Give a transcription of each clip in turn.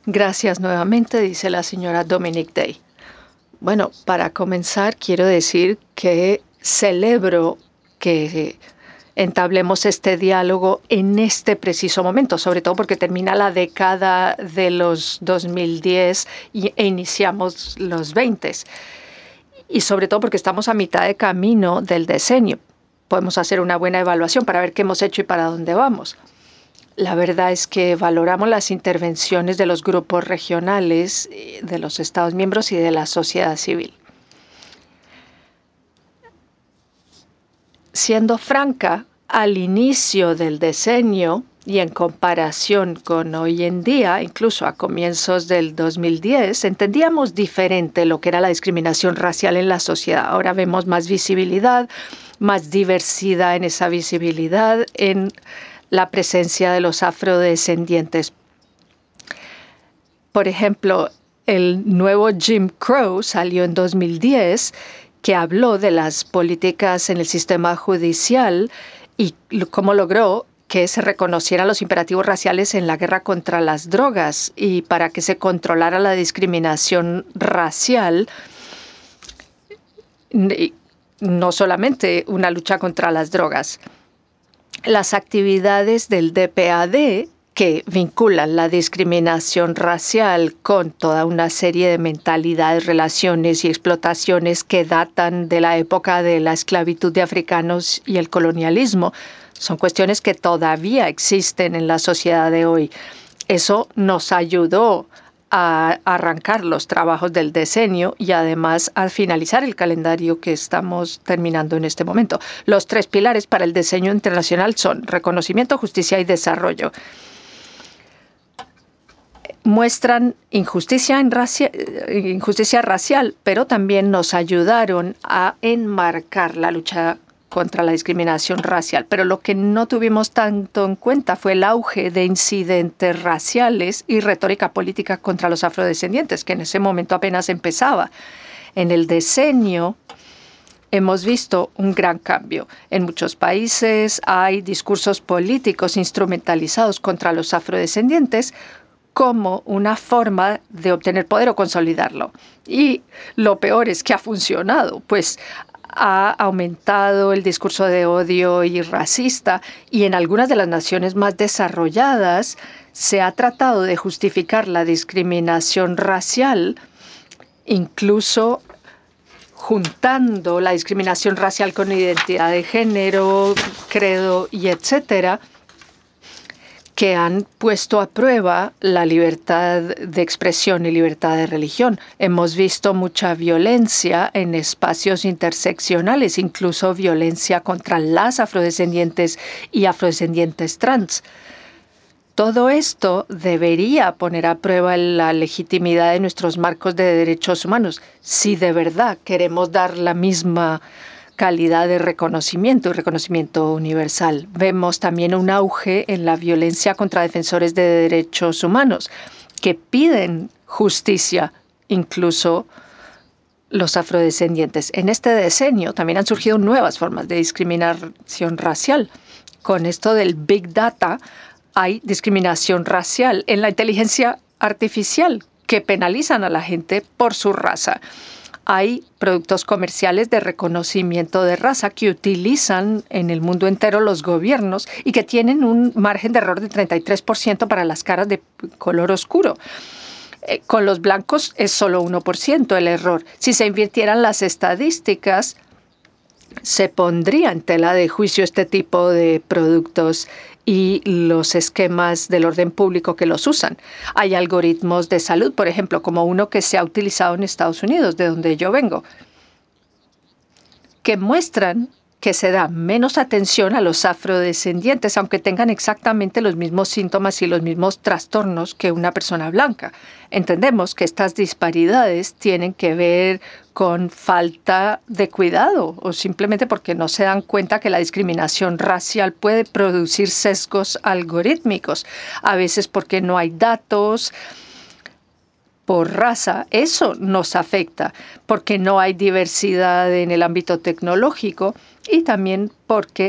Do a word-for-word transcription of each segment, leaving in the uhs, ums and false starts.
Gracias nuevamente, dice la señora Dominic Day. Bueno, para comenzar, quiero decir que celebro que entablemos este diálogo en este preciso momento, sobre todo porque termina la década de los dos mil diez y, e iniciamos los veinte. Y sobre todo porque estamos a mitad de camino del decenio. Podemos hacer una buena evaluación para ver qué hemos hecho y para dónde vamos. La verdad es que valoramos las intervenciones de los grupos regionales, de los Estados miembros y de la sociedad civil. Siendo franca, al inicio del decenio y en comparación con hoy en día, incluso a comienzos del dos mil diez, entendíamos diferente lo que era la discriminación racial en la sociedad. Ahora vemos más visibilidad, más diversidad en esa visibilidad, en la presencia de los afrodescendientes. Por ejemplo, el nuevo Jim Crow salió en dos mil diez, que habló de las políticas en el sistema judicial y cómo logró que se reconocieran los imperativos raciales en la guerra contra las drogas y para que se controlara la discriminación racial, no solamente una lucha contra las drogas. Las actividades del D P A D que vinculan la discriminación racial con toda una serie de mentalidades, relaciones y explotaciones que datan de la época de la esclavitud de africanos y el colonialismo. Son cuestiones que todavía existen en la sociedad de hoy. Eso nos ayudó a arrancar los trabajos del decenio y además a finalizar el calendario que estamos terminando en este momento. Los tres pilares para el diseño internacional son reconocimiento, justicia y desarrollo. Muestran injusticia, en racia, injusticia racial, pero también nos ayudaron a enmarcar la lucha contra la discriminación racial. Pero lo que no tuvimos tanto en cuenta fue el auge de incidentes raciales y retórica política contra los afrodescendientes, que en ese momento apenas empezaba. En el decenio hemos visto un gran cambio. En muchos países hay discursos políticos instrumentalizados contra los afrodescendientes como una forma de obtener poder o consolidarlo. Y lo peor es que ha funcionado, pues ha aumentado el discurso de odio y racista y en algunas de las naciones más desarrolladas se ha tratado de justificar la discriminación racial, incluso juntando la discriminación racial con identidad de género, credo y etcétera, que han puesto a prueba la libertad de expresión y libertad de religión. Hemos visto mucha violencia en espacios interseccionales, incluso violencia contra las afrodescendientes y afrodescendientes trans. Todo esto debería poner a prueba la legitimidad de nuestros marcos de derechos humanos, si de verdad queremos dar la misma calidad de reconocimiento y reconocimiento universal. Vemos también un auge en la violencia contra defensores de derechos humanos que piden justicia, incluso los afrodescendientes. En este decenio también han surgido nuevas formas de discriminación racial. Con esto del Big Data hay discriminación racial en la inteligencia artificial que penalizan a la gente por su raza. Hay productos comerciales de reconocimiento de raza que utilizan en el mundo entero los gobiernos y que tienen un margen de error de treinta y tres por ciento para las caras de color oscuro. Eh, con los blancos es solo uno por ciento el error. Si se invirtieran las estadísticas, se pondría en tela de juicio este tipo de productos y los esquemas del orden público que los usan. Hay algoritmos de salud, por ejemplo, como uno que se ha utilizado en Estados Unidos, de donde yo vengo, que muestran que se da menos atención a los afrodescendientes, aunque tengan exactamente los mismos síntomas y los mismos trastornos que una persona blanca. Entendemos que estas disparidades tienen que ver con falta de cuidado o simplemente porque no se dan cuenta que la discriminación racial puede producir sesgos algorítmicos, a veces porque no hay datos por raza. Eso nos afecta porque no hay diversidad en el ámbito tecnológico y también porque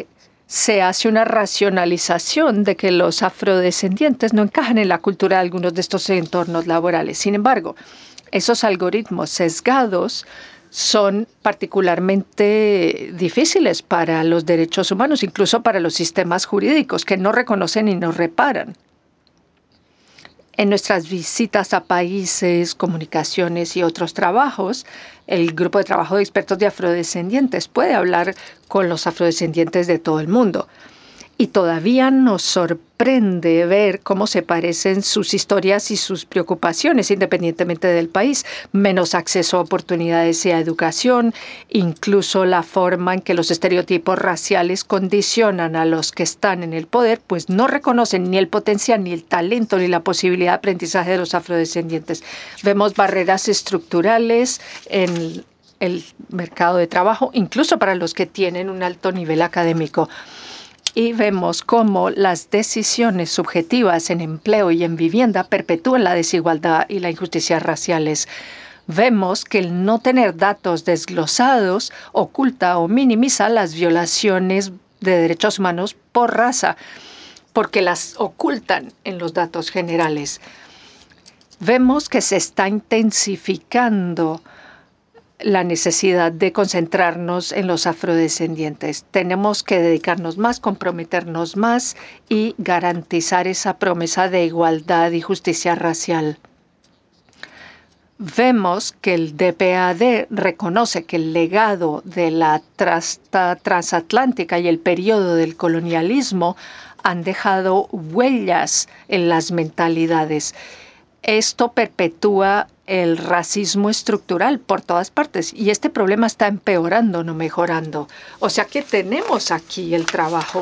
se hace una racionalización de que los afrodescendientes no encajan en la cultura de algunos de estos entornos laborales. Sin embargo, esos algoritmos sesgados son particularmente difíciles para los derechos humanos, incluso para los sistemas jurídicos que no reconocen y no reparan. En nuestras visitas a países, comunicaciones y otros trabajos, el grupo de trabajo de expertos de afrodescendientes puede hablar con los afrodescendientes de todo el mundo. Y todavía nos sorprende ver cómo se parecen sus historias y sus preocupaciones independientemente del país. Menos acceso a oportunidades y a educación, incluso la forma en que los estereotipos raciales condicionan a los que están en el poder, pues no reconocen ni el potencial, ni el talento, ni la posibilidad de aprendizaje de los afrodescendientes. Vemos barreras estructurales en el mercado de trabajo, incluso para los que tienen un alto nivel académico. Y vemos cómo las decisiones subjetivas en empleo y en vivienda perpetúan la desigualdad y la injusticia raciales. Vemos que el no tener datos desglosados oculta o minimiza las violaciones de derechos humanos por raza, porque las ocultan en los datos generales. Vemos que se está intensificando la necesidad de concentrarnos en los afrodescendientes. Tenemos que dedicarnos más, comprometernos más y garantizar esa promesa de igualdad y justicia racial. Vemos que el D P A D reconoce que el legado de la trasta transatlántica y el periodo del colonialismo han dejado huellas en las mentalidades. Esto perpetúa el racismo estructural por todas partes y este problema está empeorando, no mejorando. O sea que tenemos aquí el trabajo